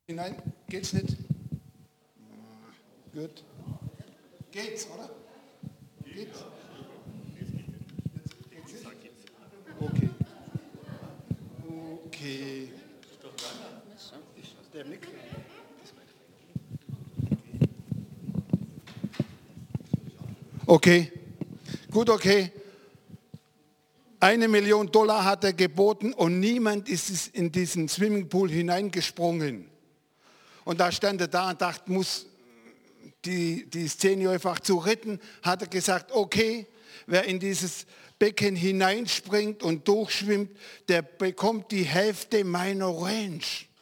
Hinein, geht's nicht? Gut. Geht's, oder? Geht's? Geht's nicht? Okay. Okay. Der Mick. Okay. Gut, okay. $1 Million hat er geboten und niemand ist in diesen Swimmingpool hineingesprungen. Und da stand er da und dachte, muss die Szene einfach zu retten, hat er gesagt, okay, wer in dieses Becken hineinspringt und durchschwimmt, der bekommt die Hälfte meiner Range.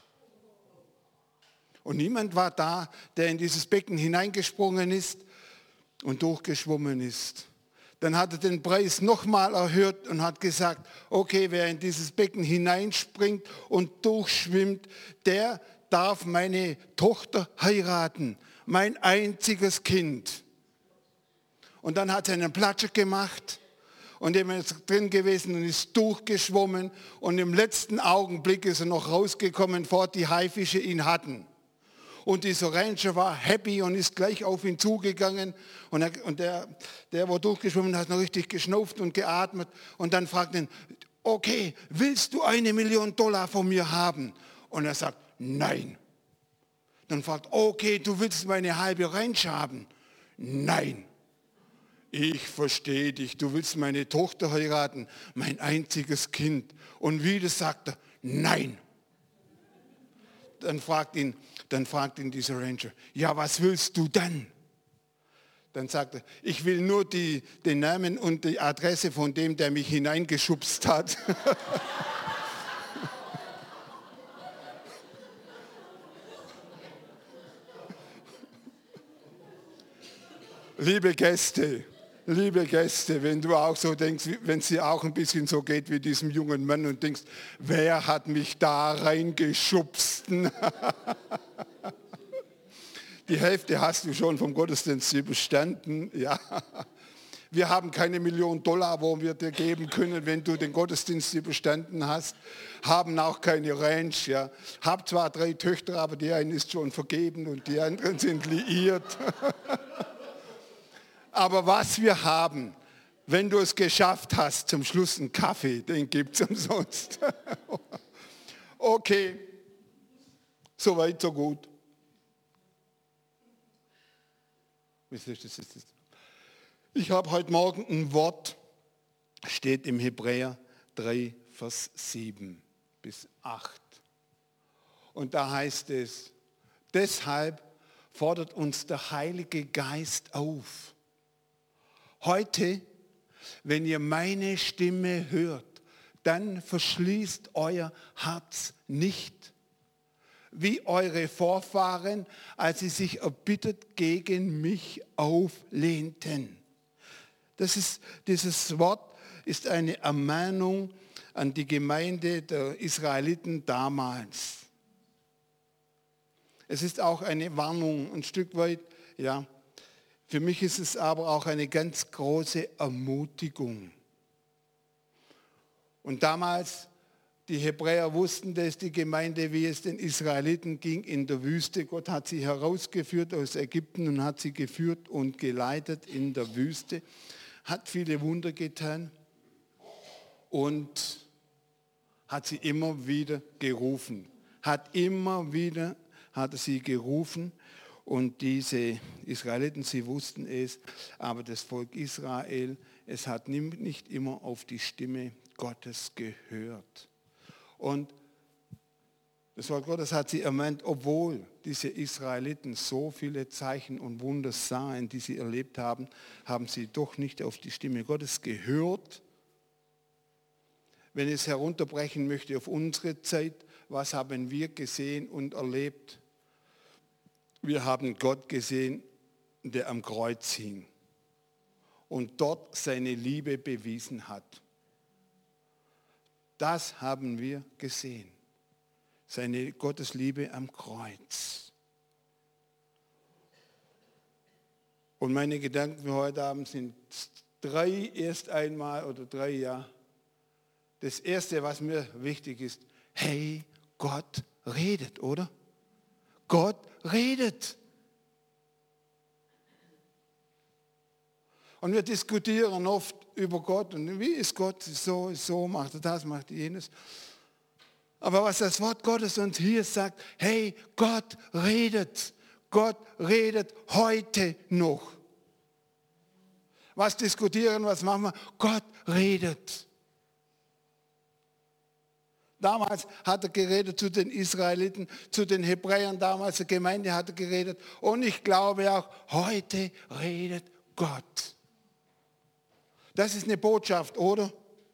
Und niemand war da, der in dieses Becken hineingesprungen ist und durchgeschwommen ist. Dann hat er den Preis nochmal erhöht und hat gesagt, okay, wer in dieses Becken hineinspringt und durchschwimmt, der darf meine Tochter heiraten, mein einziges Kind. Und dann hat er einen Platscher gemacht und er ist drin gewesen und ist durchgeschwommen und im letzten Augenblick ist er noch rausgekommen, bevor die Haifische ihn hatten. Und dieser Ranger war happy und ist gleich auf ihn zugegangen. Und der war durchgeschwommen, hat noch richtig geschnauft und geatmet. Und dann fragt ihn, okay, willst du $1 Million von mir haben? Und er sagt, nein. Dann fragt, okay, du willst meine halbe Range haben? Nein. Ich verstehe dich, du willst meine Tochter heiraten, mein einziges Kind. Und wieder sagt er, nein. Dann fragt ihn dieser Ranger, ja, was willst du dann? Dann sagt er, ich will nur den Namen und die Adresse von dem, der mich hineingeschubst hat. Liebe Gäste, wenn du auch so denkst, wenn es dir auch ein bisschen so geht wie diesem jungen Mann und denkst, wer hat mich da reingeschubst? Die Hälfte hast du schon vom Gottesdienst überstanden. Ja. Wir haben keine $1 Million, wo wir dir geben können, wenn du den Gottesdienst überstanden hast. Haben auch keine Range. Ja. Hab zwar 3 Töchter, aber die eine ist schon vergeben und die anderen sind liiert. Aber was wir haben, wenn du es geschafft hast, zum Schluss einen Kaffee, den gibt es umsonst. Okay, so weit, so gut. Ich habe heute Morgen ein Wort, steht im Hebräer 3, Vers 7 bis 8. Und da heißt es, deshalb fordert uns der Heilige Geist auf. Heute, wenn ihr meine Stimme hört, dann verschließt euer Herz nicht, wie eure Vorfahren, als sie sich erbittert gegen mich auflehnten. Dieses Wort ist eine Ermahnung an die Gemeinde der Israeliten damals. Es ist auch eine Warnung, ein Stück weit, ja. Für mich ist es aber auch eine ganz große Ermutigung. Und damals, die Hebräer wussten das, die Gemeinde, wie es den Israeliten ging in der Wüste. Gott hat sie herausgeführt aus Ägypten und hat sie geführt und geleitet in der Wüste. Hat viele Wunder getan und hat sie immer wieder gerufen. Hat er sie gerufen. Und diese Israeliten, sie wussten es, aber das Volk Israel, es hat nicht immer auf die Stimme Gottes gehört. Und das Wort Gottes hat sie ermahnt, obwohl diese Israeliten so viele Zeichen und Wunder sahen, die sie erlebt haben, haben sie doch nicht auf die Stimme Gottes gehört. Wenn ich es herunterbrechen möchte auf unsere Zeit, was haben wir gesehen und erlebt? Wir haben Gott gesehen, der am Kreuz hing und dort seine Liebe bewiesen hat. Das haben wir gesehen, seine Gottesliebe am Kreuz. Und meine Gedanken für heute Abend sind 3 erst einmal oder 3, ja. Das Erste, was mir wichtig ist, hey, Gott redet, oder? Gott redet. Und wir diskutieren oft über Gott und wie ist Gott so, macht er das, macht er jenes. Aber was das Wort Gottes uns hier sagt, hey, Gott redet heute noch. Was diskutieren, was machen wir? Gott redet. Damals hat er geredet zu den Israeliten, zu den Hebräern damals, die Gemeinde hat er geredet. Und ich glaube auch, heute redet Gott. Das ist eine Botschaft, oder?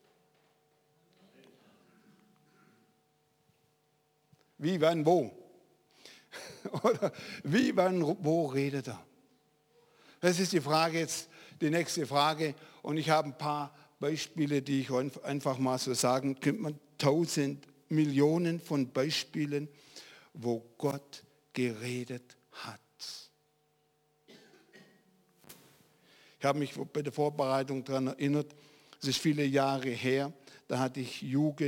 Wie, wann, wo? Oder wie, wann, wo redet er? Das ist die Frage jetzt, die nächste Frage. Und ich habe ein paar Beispiele, die ich einfach mal so sagen, könnte man 1000 Millionen von Beispielen, wo Gott geredet hat. Ich habe mich bei der Vorbereitung daran erinnert, es ist viele Jahre her, da hatte ich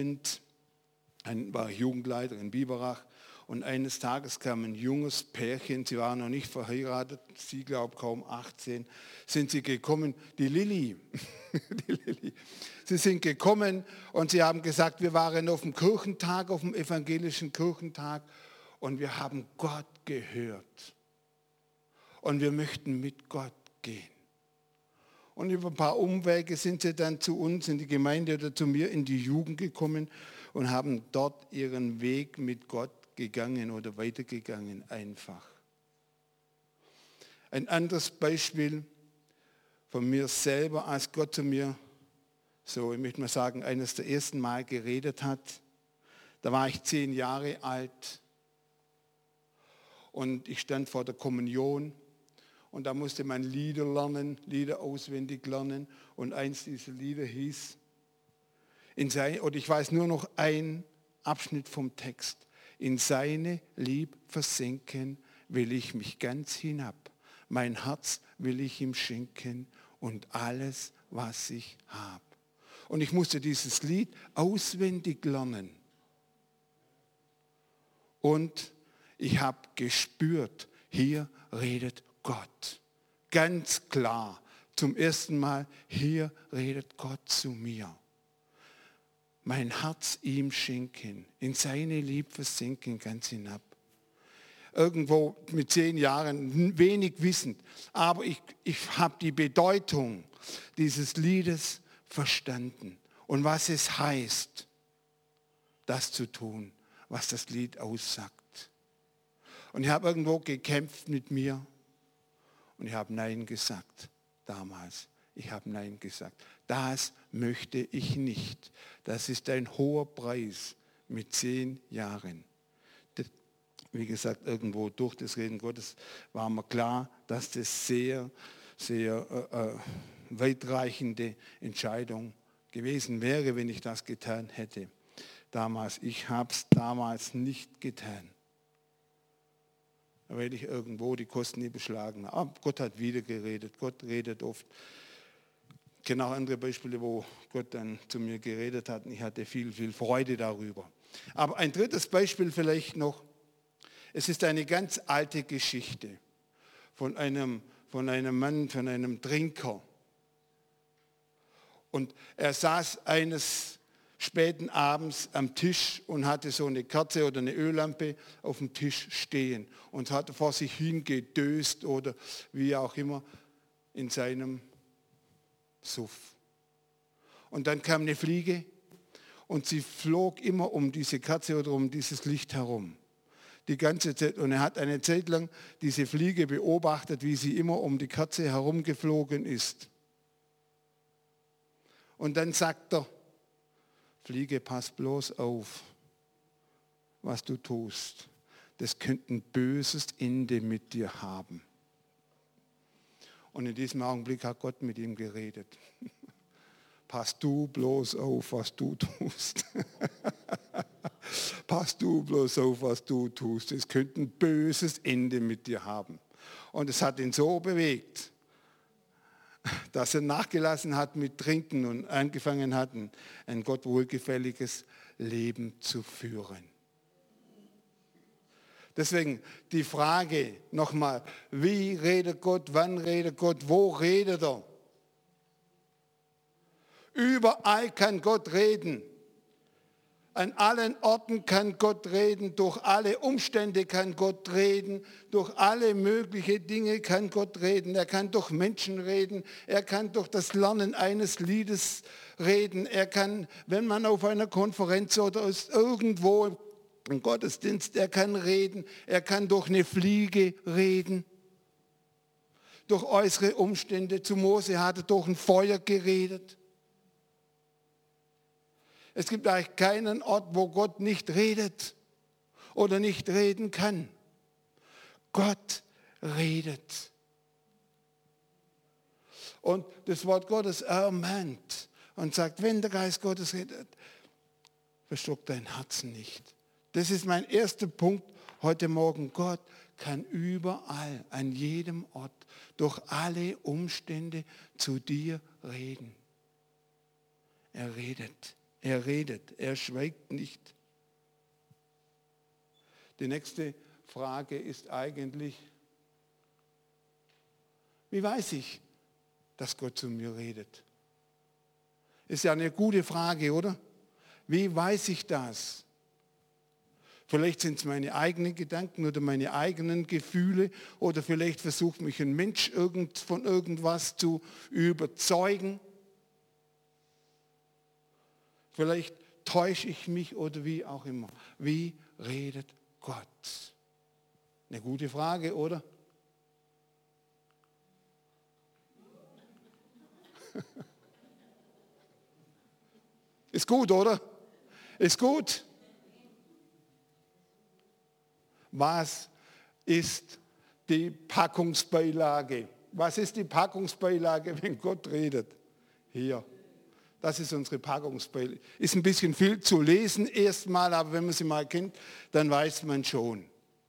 war Jugendleiter in Biberach und eines Tages kam ein junges Pärchen, sie waren noch nicht verheiratet, sie glaube kaum 18, sind sie gekommen, die Lilly. Sie sind gekommen und sie haben gesagt, wir waren auf dem Kirchentag, auf dem evangelischen Kirchentag und wir haben Gott gehört und wir möchten mit Gott gehen. Und über ein paar Umwege sind sie dann zu uns in die Gemeinde oder zu mir in die Jugend gekommen und haben dort ihren Weg mit Gott gegangen oder weitergegangen einfach. Ein anderes Beispiel von mir selber, als Gott zu mir, so ich möchte mal sagen, eines der ersten Mal geredet hat. Da war ich 10 Jahre alt und ich stand vor der Kommunion. Und da musste man Lieder lernen, Lieder auswendig lernen. Und eins dieser Lieder hieß, oder ich weiß nur noch einen Abschnitt vom Text. In seine Lieb versenken will ich mich ganz hinab. Mein Herz will ich ihm schenken und alles, was ich habe. Und ich musste dieses Lied auswendig lernen. Und ich habe gespürt, hier redet Gott. Ganz klar, zum ersten Mal, hier redet Gott zu mir. Mein Herz ihm schenken, in seine Liebe versenken, ganz hinab. Irgendwo mit 10 Jahren, wenig wissend, aber ich habe die Bedeutung dieses Liedes verstanden und was es heißt, das zu tun, was das Lied aussagt. Und ich habe irgendwo gekämpft mit mir. Und ich habe Nein gesagt, damals. Ich habe Nein gesagt. Das möchte ich nicht. Das ist ein hoher Preis mit 10 Jahren. Wie gesagt, irgendwo durch das Reden Gottes war mir klar, dass das sehr, sehr weitreichende Entscheidung gewesen wäre, wenn ich das getan hätte. Damals. Ich habe es damals nicht getan. Weil ich irgendwo die Kosten nie beschlagen habe. Aber Gott hat wieder geredet. Gott redet oft. Ich kenne auch andere Beispiele, wo Gott dann zu mir geredet hat und ich hatte viel, viel Freude darüber. Aber ein drittes Beispiel vielleicht noch. Es ist eine ganz alte Geschichte von einem Mann, von einem Trinker. Und er saß eines späten Abends am Tisch und hatte so eine Kerze oder eine Öllampe auf dem Tisch stehen und hatte vor sich hingedöst oder wie auch immer in seinem Suff. Und dann kam eine Fliege und sie flog immer um diese Kerze oder um dieses Licht herum. Die ganze Zeit. Und er hat eine Zeit lang diese Fliege beobachtet, wie sie immer um die Kerze herumgeflogen ist. Und dann sagt er, Fliege, pass bloß auf, was du tust. Das könnte ein böses Ende mit dir haben. Und in diesem Augenblick hat Gott mit ihm geredet. Pass du bloß auf, was du tust. Pass du bloß auf, was du tust. Es könnte ein böses Ende mit dir haben. Und es hat ihn so bewegt, dass er nachgelassen hat mit Trinken und angefangen hat, ein Gott wohlgefälliges Leben zu führen. Deswegen die Frage nochmal, wie redet Gott, wann redet Gott, wo redet er? Überall kann Gott reden. An allen Orten kann Gott reden, durch alle Umstände kann Gott reden, durch alle möglichen Dinge kann Gott reden. Er kann durch Menschen reden, er kann durch das Lernen eines Liedes reden, er kann, wenn man auf einer Konferenz oder ist irgendwo im Gottesdienst, er kann reden, er kann durch eine Fliege reden, durch äußere Umstände. Zu Mose hat er durch ein Feuer geredet. Es gibt eigentlich keinen Ort, wo Gott nicht redet oder nicht reden kann. Gott redet. Und das Wort Gottes ermahnt und sagt, wenn der Geist Gottes redet, verstock dein Herzen nicht. Das ist mein erster Punkt heute Morgen. Gott kann überall, an jedem Ort, durch alle Umstände zu dir reden. Er redet. Er redet, er schweigt nicht. Die nächste Frage ist eigentlich, wie weiß ich, dass Gott zu mir redet? Ist ja eine gute Frage, oder? Wie weiß ich das? Vielleicht sind es meine eigenen Gedanken oder meine eigenen Gefühle oder vielleicht versucht mich ein Mensch von irgendwas zu überzeugen. Vielleicht täusche ich mich oder wie auch immer. Wie redet Gott? Eine gute Frage, oder? Ist gut, oder? Ist gut. Was ist die Packungsbeilage? Was ist die Packungsbeilage, wenn Gott redet? Hier. Das ist unsere Packungsbeilage. Ist ein bisschen viel zu lesen erstmal, aber wenn man sie mal kennt, dann weiß man schon.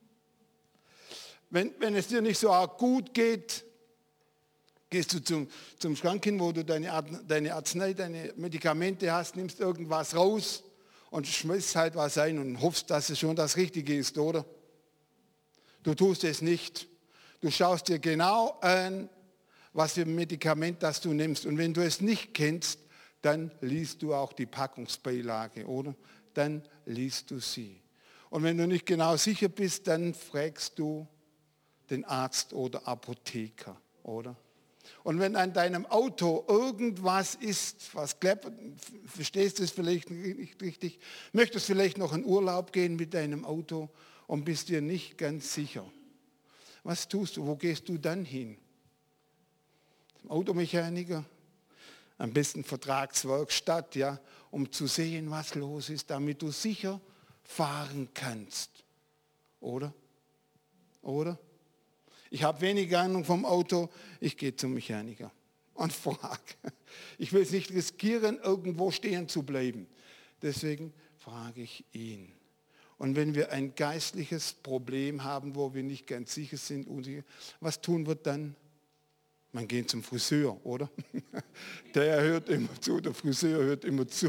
Wenn es dir nicht so gut geht, gehst du zum Schrank hin, wo du deine Arznei, deine Medikamente hast, nimmst irgendwas raus und schmeißt halt was ein und hoffst, dass es schon das Richtige ist, oder? Du tust es nicht. Du schaust dir genau an, was für ein Medikament das du nimmst. Und wenn du es nicht kennst, dann liest du auch die Packungsbeilage, oder? Dann liest du sie. Und wenn du nicht genau sicher bist, dann fragst du den Arzt oder Apotheker, oder? Und wenn an deinem Auto irgendwas ist, was kleppert, verstehst du es vielleicht nicht richtig, möchtest vielleicht noch in Urlaub gehen mit deinem Auto und bist dir nicht ganz sicher. Was tust du? Wo gehst du dann hin? Zum Automechaniker? Am besten Vertragswerkstatt, ja, um zu sehen, was los ist, damit du sicher fahren kannst. Oder? Oder? Ich habe wenig Ahnung vom Auto, ich gehe zum Mechaniker und frage. Ich will es nicht riskieren, irgendwo stehen zu bleiben. Deswegen frage ich ihn. Und wenn wir ein geistliches Problem haben, wo wir nicht ganz sicher sind, was tun wir dann? Man geht zum Friseur, oder? Der hört immer zu, der Friseur hört immer zu.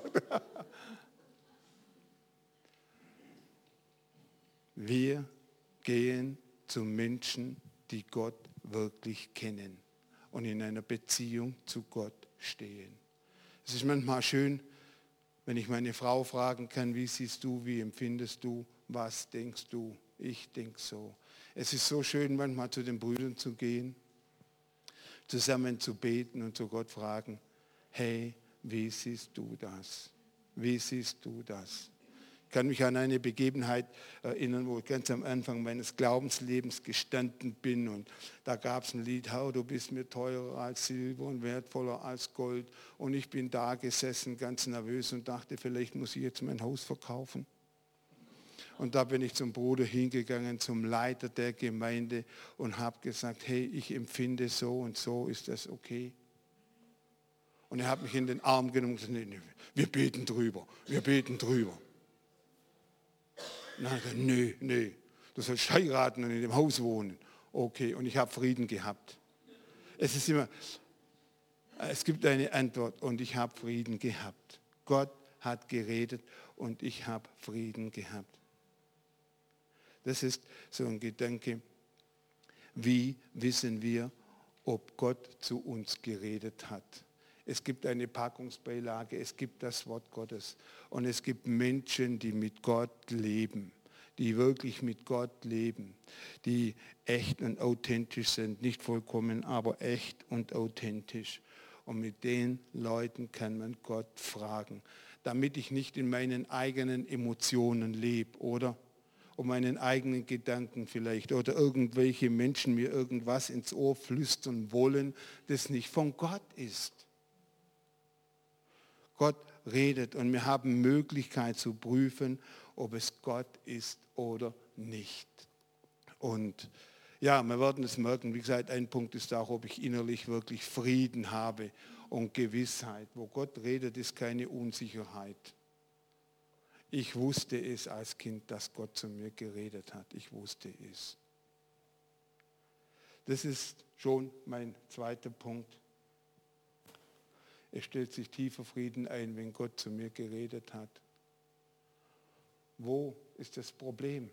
Wir gehen zu Menschen, die Gott wirklich kennen und in einer Beziehung zu Gott stehen. Es ist manchmal schön, wenn ich meine Frau fragen kann, wie siehst du, wie empfindest du, was denkst du? Ich denke so. Es ist so schön, manchmal zu den Brüdern zu gehen, zusammen zu beten und zu Gott fragen, hey, wie siehst du das? Wie siehst du das? Ich kann mich an eine Begebenheit erinnern, wo ich ganz am Anfang meines Glaubenslebens gestanden bin und da gab es ein Lied, Herr, du bist mir teurer als Silber und wertvoller als Gold und ich bin da gesessen, ganz nervös und dachte, vielleicht muss ich jetzt mein Haus verkaufen. Und da bin ich zum Bruder hingegangen, zum Leiter der Gemeinde und habe gesagt, hey, ich empfinde so und so, ist das okay? Und er hat mich in den Arm genommen und gesagt, nee, wir beten drüber, wir beten drüber. Und dann hat er gesagt, nee, du sollst heiraten und in dem Haus wohnen. Okay, und ich habe Frieden gehabt. Es gibt eine Antwort und ich habe Frieden gehabt. Gott hat geredet und ich habe Frieden gehabt. Das ist so ein Gedanke. Wie wissen wir, ob Gott zu uns geredet hat? Es gibt eine Packungsbeilage, es gibt das Wort Gottes und es gibt Menschen, die mit Gott leben, die wirklich mit Gott leben, die echt und authentisch sind, nicht vollkommen, aber echt und authentisch. Und mit den Leuten kann man Gott fragen, damit ich nicht in meinen eigenen Emotionen lebe, oder? Um meinen eigenen Gedanken vielleicht oder irgendwelche Menschen mir irgendwas ins Ohr flüstern wollen, das nicht von Gott ist. Gott redet und wir haben Möglichkeit zu prüfen, ob es Gott ist oder nicht. Und ja, wir werden es merken, wie gesagt, ein Punkt ist auch, ob ich innerlich wirklich Frieden habe und Gewissheit. Wo Gott redet, ist keine Unsicherheit. Ich wusste es als Kind, dass Gott zu mir geredet hat. Ich wusste es. Das ist schon mein zweiter Punkt. Es stellt sich tiefer Frieden ein, wenn Gott zu mir geredet hat. Wo ist das Problem?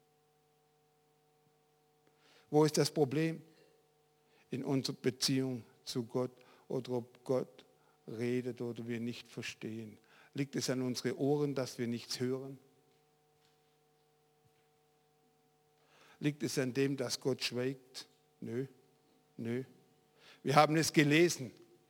Wo ist das Problem in unserer Beziehung zu Gott oder ob Gott redet oder wir nicht verstehen? Liegt es an unseren Ohren, dass wir nichts hören? Liegt es an dem, dass Gott schweigt? Nö. Wir haben es gelesen.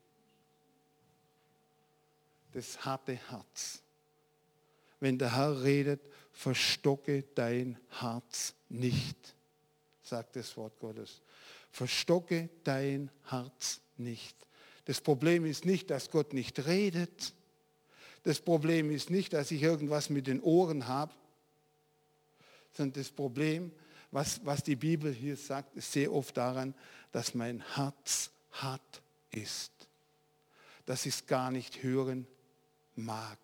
Das harte Herz. Wenn der Herr redet, verstocke dein Herz nicht, sagt das Wort Gottes. Verstocke dein Herz nicht. Das Problem ist nicht, dass Gott nicht redet. Das Problem ist nicht, dass ich irgendwas mit den Ohren habe, sondern das Problem, was die Bibel hier sagt, ist sehr oft daran, dass mein Herz hart ist, dass ich es gar nicht hören mag.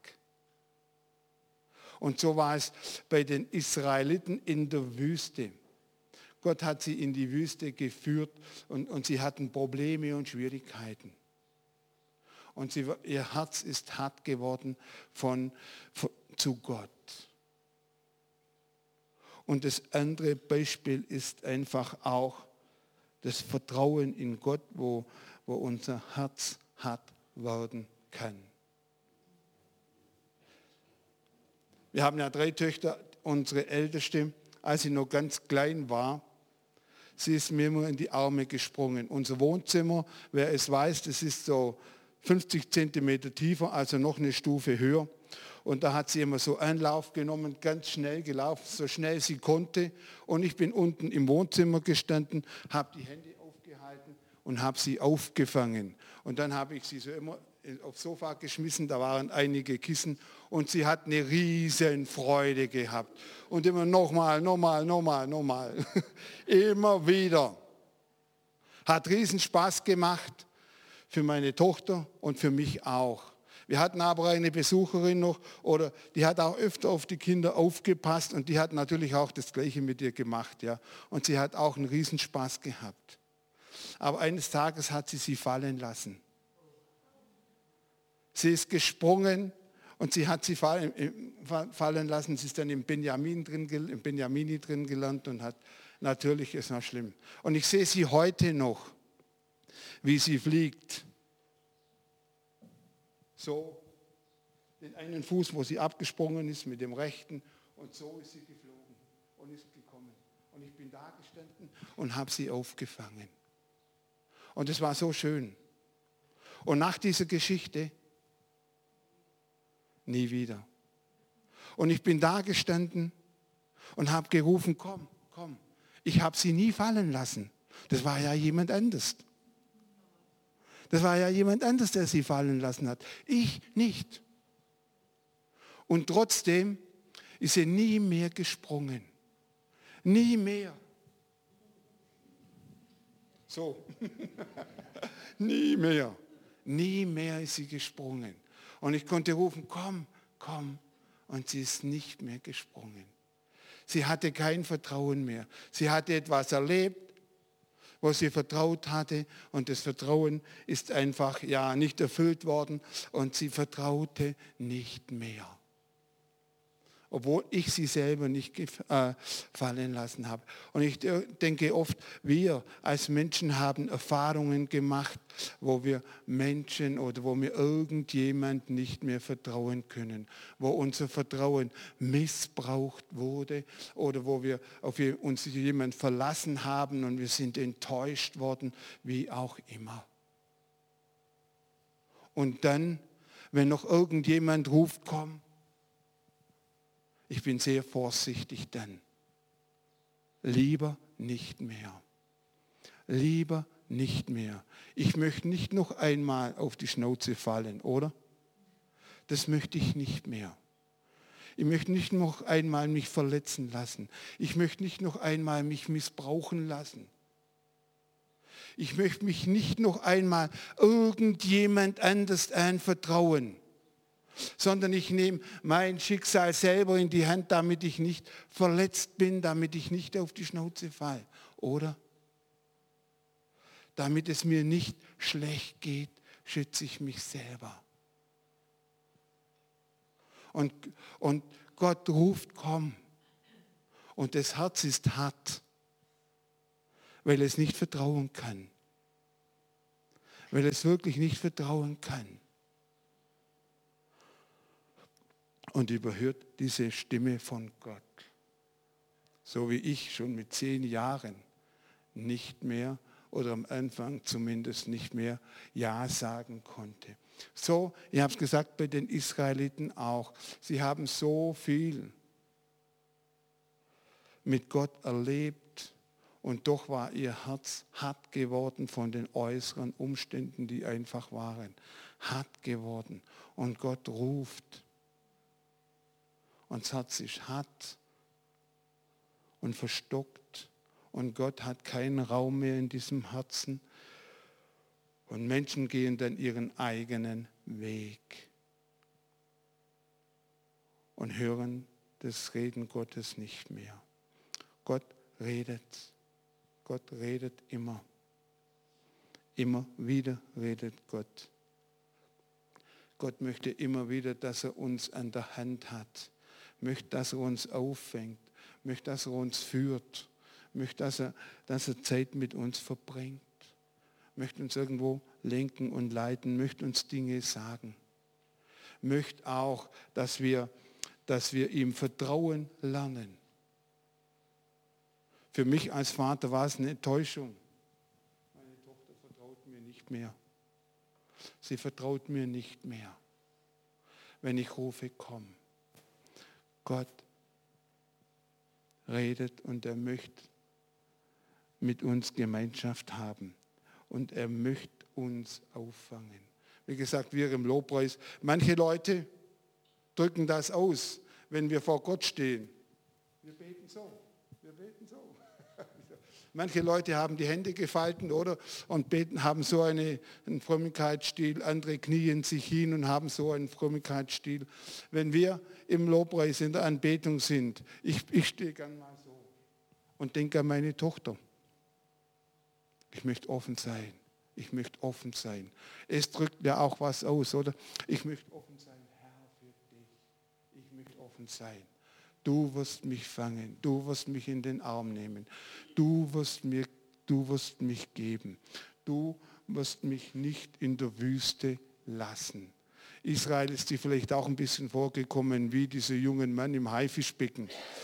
Und so war es bei den Israeliten in der Wüste. Gott hat sie in die Wüste geführt und sie hatten Probleme und Schwierigkeiten. Und ihr Herz ist hart geworden zu Gott. Und das andere Beispiel ist einfach auch das Vertrauen in Gott, wo unser Herz hart werden kann. Wir haben ja 3 Töchter. Unsere Älteste, als sie noch ganz klein war, sie ist mir immer in die Arme gesprungen. Unser Wohnzimmer, wer es weiß, das ist so 50 Zentimeter tiefer, also noch eine Stufe höher. Und da hat sie immer so Anlauf genommen, ganz schnell gelaufen, so schnell sie konnte. Und ich bin unten im Wohnzimmer gestanden, habe die Hände aufgehalten und habe sie aufgefangen. Und dann habe ich sie so immer aufs Sofa geschmissen, da waren einige Kissen und sie hat eine riesen Freude gehabt. Und immer nochmal. Immer wieder. Hat riesen Spaß gemacht für meine Tochter und für mich auch. Wir hatten aber eine Besucherin noch, oder die hat auch öfter auf die Kinder aufgepasst und die hat natürlich auch das Gleiche mit ihr gemacht. Ja. Und sie hat auch einen riesen Spaß gehabt. Aber eines Tages hat sie fallen lassen. Sie ist gesprungen und sie hat sie fallen lassen. Sie ist dann im Benjamini drin gelandet und hat, natürlich ist noch schlimm. Und ich sehe sie heute noch, wie sie fliegt. So, den einen Fuß, wo sie abgesprungen ist, mit dem rechten. Und so ist sie geflogen und ist gekommen. Und ich bin da gestanden und habe sie aufgefangen. Und es war so schön. Und nach dieser Geschichte nie wieder. Und ich bin da gestanden und habe gerufen, komm. Ich habe sie nie fallen lassen. Das war ja jemand anderes. Das war ja jemand anderes, der sie fallen lassen hat. Ich nicht. Und trotzdem ist sie nie mehr gesprungen. Nie mehr. So. Nie mehr. Nie mehr ist sie gesprungen. Und ich konnte rufen, komm. Und sie ist nicht mehr gesprungen. Sie hatte kein Vertrauen mehr. Sie hatte etwas erlebt, wo sie vertraut hatte. Und das Vertrauen ist einfach nicht erfüllt worden. Und sie vertraute nicht mehr. obwohl ich sie selber nicht fallen lassen habe. Und ich denke oft, wir als Menschen haben Erfahrungen gemacht, wo wir Menschen oder wo wir irgendjemand nicht mehr vertrauen können, wo unser Vertrauen missbraucht wurde oder wo wir auf uns jemand verlassen haben und wir sind enttäuscht worden, wie auch immer. Und dann, wenn noch irgendjemand ruft, komm, ich bin sehr vorsichtig dann. Lieber nicht mehr. Lieber nicht mehr. Ich möchte nicht noch einmal auf die Schnauze fallen, oder? Das möchte ich nicht mehr. Ich möchte nicht noch einmal mich verletzen lassen. Ich möchte nicht noch einmal mich missbrauchen lassen. Ich möchte mich nicht noch einmal irgendjemand anders anvertrauen, sondern ich nehme mein Schicksal selber in die Hand, damit ich nicht verletzt bin, damit ich nicht auf die Schnauze falle, oder? Damit es mir nicht schlecht geht, schütze ich mich selber. Und Gott ruft, komm. Und das Herz ist hart, weil es nicht vertrauen kann. Weil es wirklich nicht vertrauen kann. Und überhört diese Stimme von Gott. So wie ich schon mit 10 Jahren nicht mehr oder am Anfang zumindest nicht mehr Ja sagen konnte. So, ich habe es gesagt, bei den Israeliten auch. Sie haben so viel mit Gott erlebt und doch war ihr Herz hart geworden von den äußeren Umständen, die einfach waren. Hart geworden. Und Gott ruft. Und das Herz ist hart und verstockt. Und Gott hat keinen Raum mehr in diesem Herzen. Und Menschen gehen dann ihren eigenen Weg und hören das Reden Gottes nicht mehr. Gott redet. Gott redet immer. Immer wieder redet Gott. Gott möchte immer wieder, dass er uns an der Hand hat. Möchte, dass er uns auffängt. Möchte, dass er uns führt. Möchte, dass er Zeit mit uns verbringt. Möchte uns irgendwo lenken und leiten. Möchte uns Dinge sagen. Möchte auch, dass wir ihm vertrauen lernen. Für mich als Vater war es eine Enttäuschung. Meine Tochter vertraut mir nicht mehr. Sie vertraut mir nicht mehr. Wenn ich rufe, komm. Gott redet und er möchte mit uns Gemeinschaft haben. Und er möchte uns auffangen. Wie gesagt, wir im Lobpreis, manche Leute drücken das aus, wenn wir vor Gott stehen. Wir beten so. Wir beten so. Manche Leute haben die Hände gefaltet, oder? Und beten, haben so einen Frömmigkeitsstil. Andere knien sich hin und haben so einen Frömmigkeitsstil. Wenn wir im Lobpreis in der Anbetung sind, ich stehe gern mal so und denke an meine Tochter. Ich möchte offen sein. Ich möchte offen sein. Es drückt mir auch was aus, oder? Ich möchte offen sein, Herr, für dich. Ich möchte offen sein. Du wirst mich fangen, du wirst mich in den Arm nehmen, du wirst mich geben, du wirst mich nicht in der Wüste lassen. Israel ist dir vielleicht auch ein bisschen vorgekommen wie dieser junge Mann im Haifischbecken.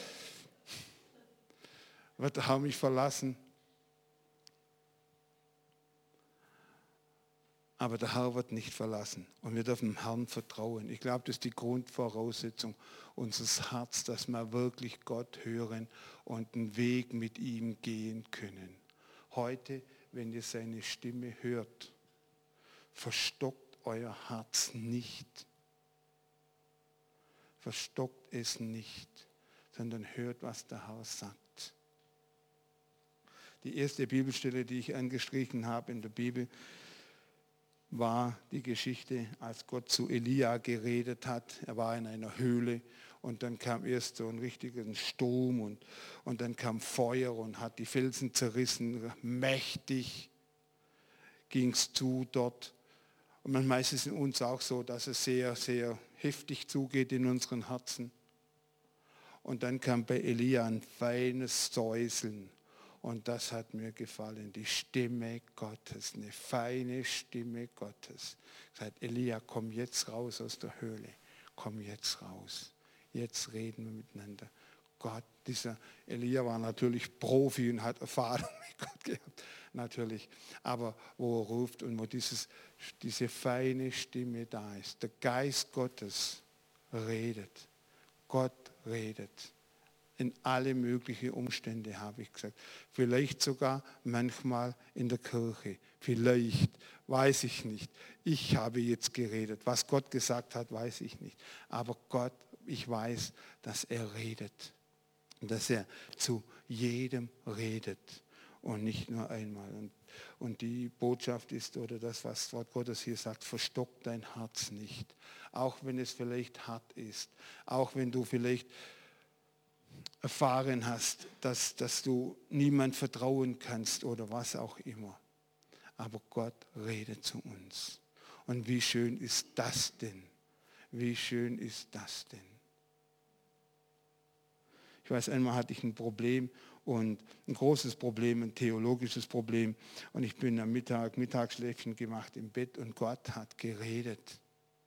Wird der Herr mich verlassen? Aber der Herr wird nicht verlassen und wir dürfen dem Herrn vertrauen. Ich glaube, das ist die Grundvoraussetzung unseres Herzens, dass wir wirklich Gott hören und einen Weg mit ihm gehen können. Heute, wenn ihr seine Stimme hört, verstockt euer Herz nicht. Verstockt es nicht, sondern hört, was der Herr sagt. Die erste Bibelstelle, die ich angestrichen habe in der Bibel, war die Geschichte, als Gott zu Elia geredet hat. Er war in einer Höhle und dann kam erst so ein richtiger Sturm und dann kam Feuer und hat die Felsen zerrissen. Mächtig ging es zu dort. Und manchmal ist es in uns auch so, dass es sehr, sehr heftig zugeht in unseren Herzen. Und dann kam bei Elia ein feines Säuseln. Und das hat mir gefallen, die Stimme Gottes, eine feine Stimme Gottes. Sagt, Elia, komm jetzt raus aus der Höhle, komm jetzt raus. Jetzt reden wir miteinander. Gott, dieser Elia war natürlich Profi und hat Erfahrung mit Gott gehabt, natürlich. Aber wo er ruft und wo diese feine Stimme da ist, der Geist Gottes redet. Gott redet. In alle möglichen Umstände, habe ich gesagt. Vielleicht sogar manchmal in der Kirche. Vielleicht, weiß ich nicht. Ich habe jetzt geredet. Was Gott gesagt hat, weiß ich nicht. Aber Gott, ich weiß, dass er redet. Dass er zu jedem redet. Und nicht nur einmal. Und die Botschaft ist, oder das, was das Wort Gottes hier sagt, verstock dein Herz nicht. Auch wenn es vielleicht hart ist. Auch wenn du vielleicht erfahren hast, dass du niemand vertrauen kannst oder was auch immer. Aber Gott redet zu uns. Und wie schön ist das denn? Wie schön ist das denn? Ich weiß, einmal hatte ich ein Problem und ein großes Problem, ein theologisches Problem. Und ich bin am Mittagsschläfchen gemacht im Bett und Gott hat geredet.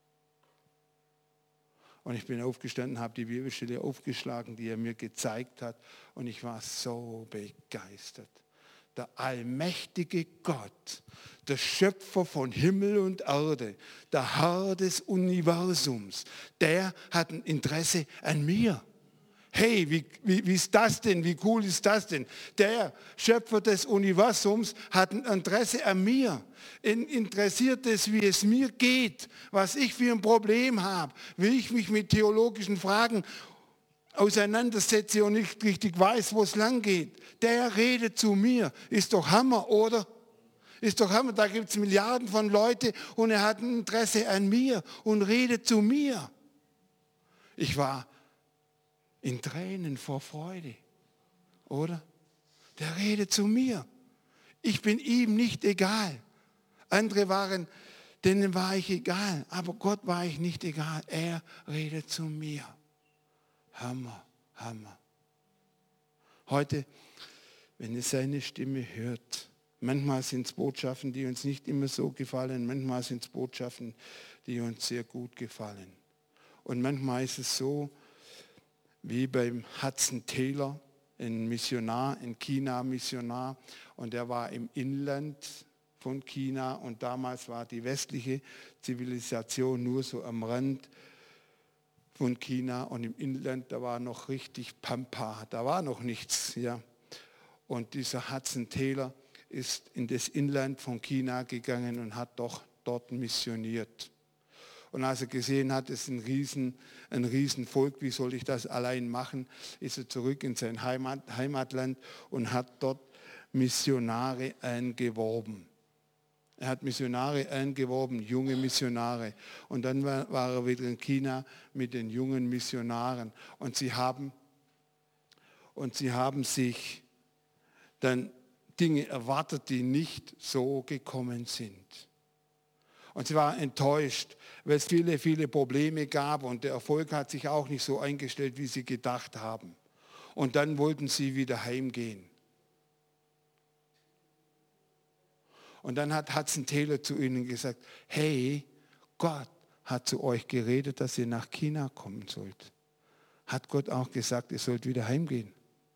Und ich bin aufgestanden, habe die Bibelstelle aufgeschlagen, die er mir gezeigt hat. Und ich war so begeistert. Der allmächtige Gott, der Schöpfer von Himmel und Erde, der Herr des Universums, der hat ein Interesse an mir. Hey, wie ist das denn? Wie cool ist das denn? Der Schöpfer des Universums hat ein Interesse an mir. Ihn interessiert es, wie es mir geht, was ich für ein Problem habe, wie ich mich mit theologischen Fragen auseinandersetze und nicht richtig weiß, wo es lang geht. Der redet zu mir. Ist doch Hammer, oder? Ist doch Hammer. Da gibt es Milliarden von Leuten und er hat ein Interesse an mir und redet zu mir. Ich war in Tränen vor Freude, oder? Der redet zu mir. Ich bin ihm nicht egal. Denen war ich egal, aber Gott war ich nicht egal. Er redet zu mir. Hammer, Hammer. Heute, wenn ihr seine Stimme hört, manchmal sind es Botschaften, die uns nicht immer so gefallen, manchmal sind es Botschaften, die uns sehr gut gefallen. Und manchmal ist es so, wie beim Hudson Taylor, ein Missionar, ein China-Missionar. Und der war im Inland von China und damals war die westliche Zivilisation nur so am Rand von China und im Inland, da war noch richtig Pampa, da war noch nichts. Ja. Und dieser Hudson Taylor ist in das Inland von China gegangen und hat doch dort missioniert. Und als er gesehen hat, es ist ein Riesenvolk, wie soll ich das allein machen, ist er zurück in sein Heimatland und hat dort Missionare eingeworben. Er hat Missionare eingeworben, junge Missionare. Und dann war er wieder in China mit den jungen Missionaren. Und sie haben sich dann Dinge erwartet, die nicht so gekommen sind. Und sie war enttäuscht, weil es viele, viele Probleme gab und der Erfolg hat sich auch nicht so eingestellt, wie sie gedacht haben. Und dann wollten sie wieder heimgehen. Und dann hat Hudson Taylor zu ihnen gesagt, hey, Gott hat zu euch geredet, dass ihr nach China kommen sollt. Hat Gott auch gesagt, ihr sollt wieder heimgehen?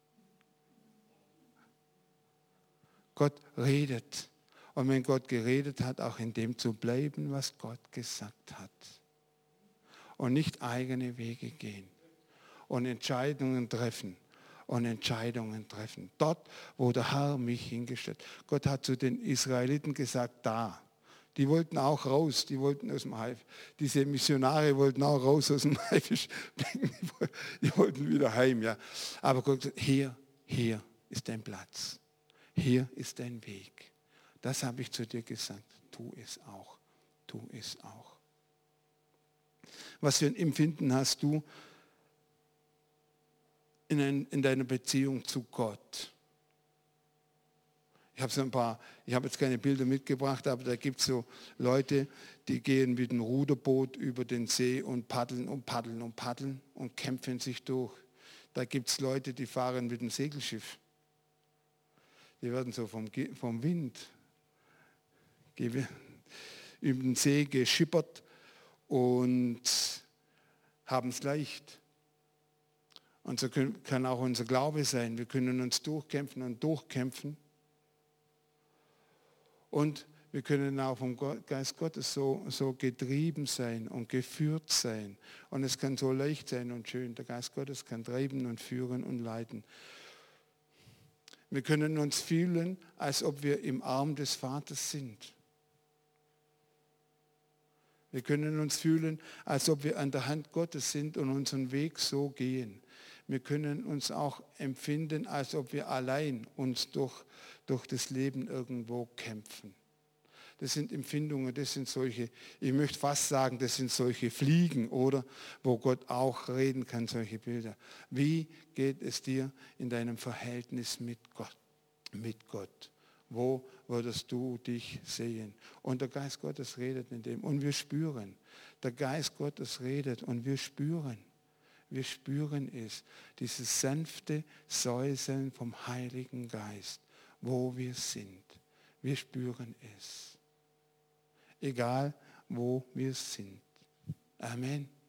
Gott redet. Und wenn Gott geredet hat, auch in dem zu bleiben, was Gott gesagt hat. Und nicht eigene Wege gehen. Und Entscheidungen treffen. Und Entscheidungen treffen. Dort, wo der Herr mich hingestellt hat. Gott hat zu den Israeliten gesagt, da. Die wollten auch raus, die wollten aus dem Haifisch. Diese Missionare wollten auch raus aus dem Haifischbecken. Die wollten wieder heim. Ja. Aber Gott sagt, hier ist dein Platz. Hier ist dein Weg. Das habe ich zu dir gesagt. Tu es auch. Tu es auch. Was für ein Empfinden hast du in deiner Beziehung zu Gott? Ich habe jetzt keine Bilder mitgebracht, aber da gibt es so Leute, die gehen mit einem Ruderboot über den See und paddeln und paddeln und paddeln und kämpfen sich durch. Da gibt es Leute, die fahren mit dem Segelschiff. Die werden so vom Wind über den See geschippert und haben es leicht. Und so kann auch unser Glaube sein. Wir können uns durchkämpfen und durchkämpfen. Und wir können auch vom Geist Gottes so getrieben sein und geführt sein. Und es kann so leicht sein und schön. Der Geist Gottes kann treiben und führen und leiten. Wir können uns fühlen, als ob wir im Arm des Vaters sind. Wir können uns fühlen, als ob wir an der Hand Gottes sind und unseren Weg so gehen. Wir können uns auch empfinden, als ob wir allein uns durch das Leben irgendwo kämpfen. Das sind Empfindungen, das sind solche, ich möchte fast sagen, das sind solche Fliegen, oder wo Gott auch reden kann, solche Bilder. Wie geht es dir in deinem Verhältnis mit Gott? Wo würdest du dich sehen? Und der Geist Gottes redet in dem. Und wir spüren. Der Geist Gottes redet und wir spüren. Wir spüren es. Dieses sanfte Säuseln vom Heiligen Geist, wo wir sind. Wir spüren es. Egal, wo wir sind. Amen.